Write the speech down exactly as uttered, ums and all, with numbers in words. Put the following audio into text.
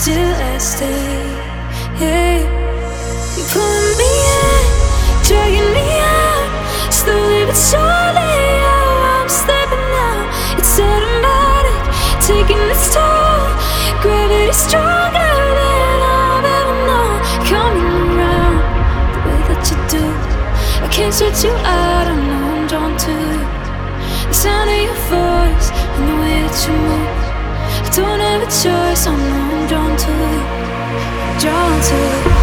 still I stay. Hey, you pulling me in, dragging me out, slowly but surely. Oh, I'm slipping now. It's automatic, taking its toll. Gravity stronger than I've ever known. Coming around the way that you do. I can't search you out. I know I'm drawn to you. The sound of your voice and the way that you move. I don't have a choice. I know I'm drawn to you. Drawn to you.